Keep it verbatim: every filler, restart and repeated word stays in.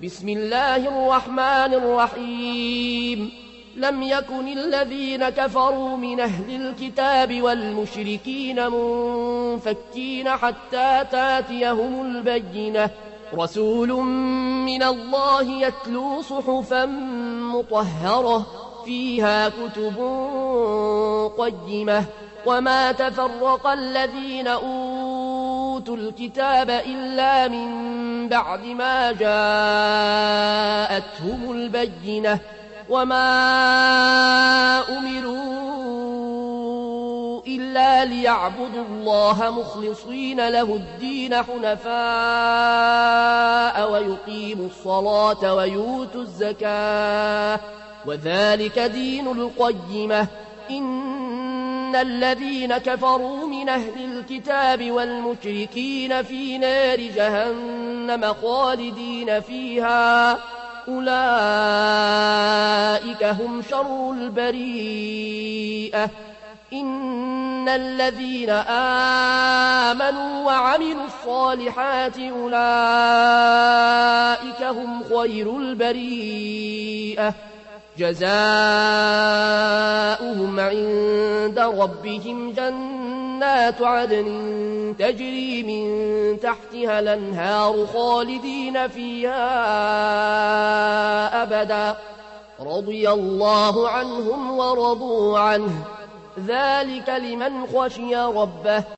بسم الله الرحمن الرحيم لم يكن الذين كفروا من أهل الكتاب والمشركين منفكين حتى تاتيهم البينة رسول من الله يتلو صحفا مطهرة فيها كتب قيمة وما تفرق الذين أوتوا الكتاب إلا من بعد ما جاءتهم البينة وما أمروا إلا ليعبدوا الله مخلصين له الدين حنفاء ويقيموا الصلاة ويؤتوا الزكاة وذلك دين القيمة إن الذين كفروا من أهل الكتاب والمشركين في نار جهنم خالدين فيها أولئك هم شر البريئة إن الذين آمنوا وعملوا الصالحات أولئك هم خير البريئة جزاؤهم عند ربهم جنات عدن تجري من تحتها الأنهار خالدين فيها أبدا رضي الله عنهم ورضوا عنه ذلك لمن خشي ربه